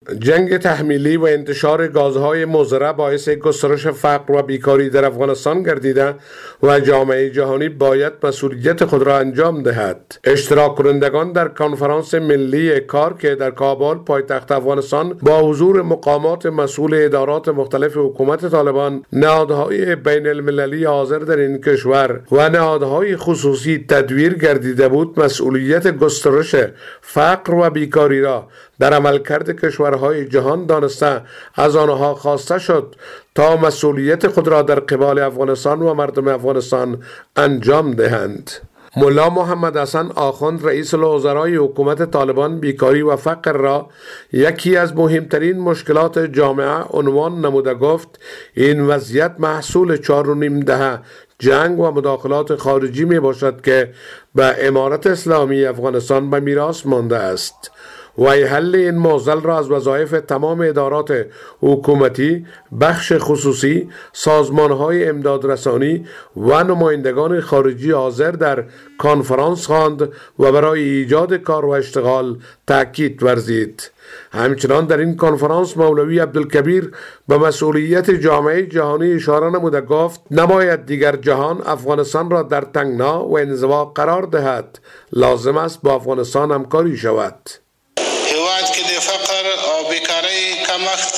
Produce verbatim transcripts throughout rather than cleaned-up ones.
جنگ تحمیلی و انتشار گازهای مضر باعث گسترش فقر و بیکاری در افغانستان گردیده و جامعه جهانی باید مسئولیت خود را انجام دهد. اشتراک کنندگان در کنفرانس ملی کار که در کابل پایتخت افغانستان با حضور مقامات مسئول ادارات مختلف حکومت طالبان، نهادهای بین المللی حاضر در این کشور و نهادهای خصوصی تدویر گردیده بود، مسئولیت گسترش فقر و بیکاری را در عملکرد کشورهای جهان دانسته از آنها خواسته شد تا مسئولیت خود را در قبال افغانستان و مردم افغانستان انجام دهند. ملا محمد حسن آخوند رئیس الوزرای حکومت طالبان بیکاری و فقر را یکی از مهمترین مشکلات جامعه عنوان نموده گفت این وضعیت محصول چهار و نیم دهه جنگ و مداخلات خارجی می باشد که به امارت اسلامی افغانستان به میراث مانده است و حل این معضل را از وظایف تمام ادارات حکومتی، بخش خصوصی، سازمانهای امدادرسانی و نمایندگان خارجی حاضر در کنفرانس خواند و برای ایجاد کار و اشتغال تأکید ورزید. همچنان در این کنفرانس مولوی عبدالکبیر به مسئولیت جامعه جهانی اشاره نموده گفت نباید دیگر جهان افغانستان را در تنگنا و انزوا قرار دهد. لازم است با افغانستان همکاری شود. هیواد کې د فقر او بیکاری کمښت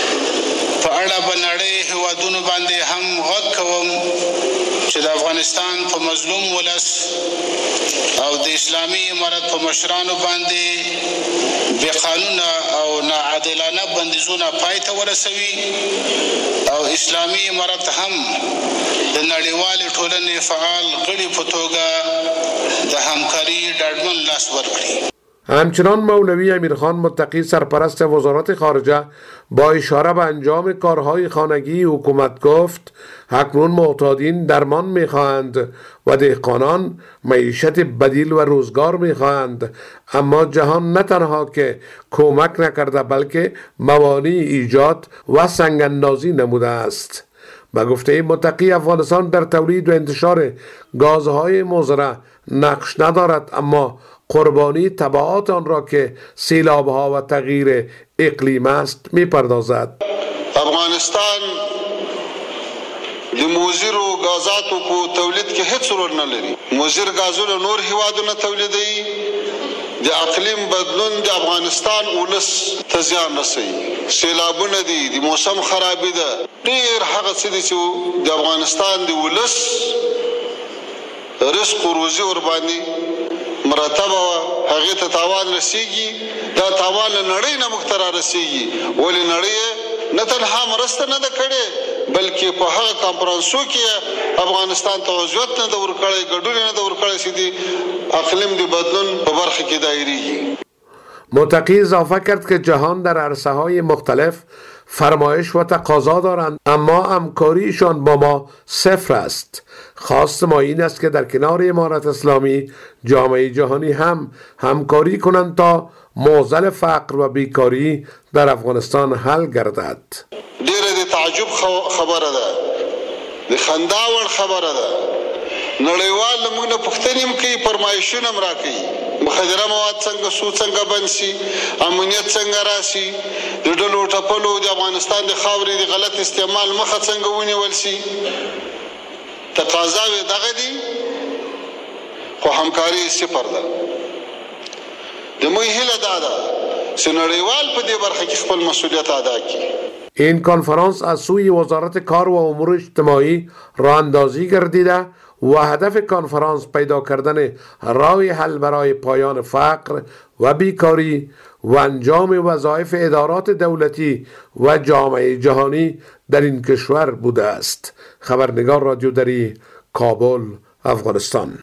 په اړه په نړۍ هیوادونو باندې هم غږ کوم چې د افغانستان په مظلوم ولس او د اسلامي امارت په مشرانو باندې بې قانونه او ناعادلانه بندیزونه پای ته ورسوي او اسلامي امارت هم د نړیوالې ټولنې فعال غړي په توګه د همکاري ډاډمن لاس ورکړي. همچنان مولوی امیرخان متقی سرپرست وزارت خارجه با اشاره به انجام کارهای خانگی حکومت گفت اکنون معتادین درمان می‌خواهند و دهقانان معیشت بدیل و روزگار می‌خواهند، اما جهان نه تنها که کمک نکرده بلکه موانع ایجاد و سنگ‌اندازی نموده است. به گفته متقی افغانستان در تولید و انتشار گازهای مضر نقش ندارد، اما قربانی تبعات آن را که سیلاب‌ها و تغییر اقلیم است می‌پردازد. افغانستان د موزر او غازاتو په تولید کې هیڅ رول نه لري. موزر غازونه نور هیوادونه تولیدوي. د اقلیم بدلون د افغانستان ولس ته زیان رسوي. سیلابونه دي، د موسم خرابي ده. ډېر هغه څه دي چې د افغانستان د ولس رزق او روزي ور باندې مرتبه هغه ته تاوان رسیږي. دا تاوان نړۍ نه مخترا رسیږي، ولې نړۍ نه تنها مرسته نه ده کړې بلکې په هغه کانفرنسو کې افغانستان ته عضویت نه ده ورکړی، ګډون نه ده ورکړی چې د اقلیم د بدلون په برخه کې دایریږي. متقی اضافه کرد که جهان در عرصه‌های مختلف فرمایش و تقاضا دارند، اما همکاریشان با ما صفر است. خواست ما این است که در کنار امارت اسلامی جامعه جهانی هم همکاری کنند تا معضل فقر و بیکاری در افغانستان حل گردد. ډیره د تعجب خبره ده، د خندا وړ خبره ده. نړیوال موږ نه پوښتنې هم کوي، فرمایشونه هم راکوي. مخدره مواد څنګه سو څنګه بند شي، امنیت څنګه راشي، د ډلو ټپلو د افغانستان د خاورې د غلط استعمال مخه څنګه ونیول شي. تقاضاوې دغه دي خو همکاري صفر ده. د موږ هیله دا ده چې نړیوال په دې برخه کې خپل مسئولیت ادا کړي. این کنفرانس از سوی وزارت کار و امور اجتماعی راه اندازی گردیده و هدف کنفرانس پیدا کردن راه حل برای پایان فقر و بیکاری و انجام وظایف ادارات دولتی و جامعه جهانی در این کشور بوده است. خبرنگار رادیو دری، کابل، افغانستان.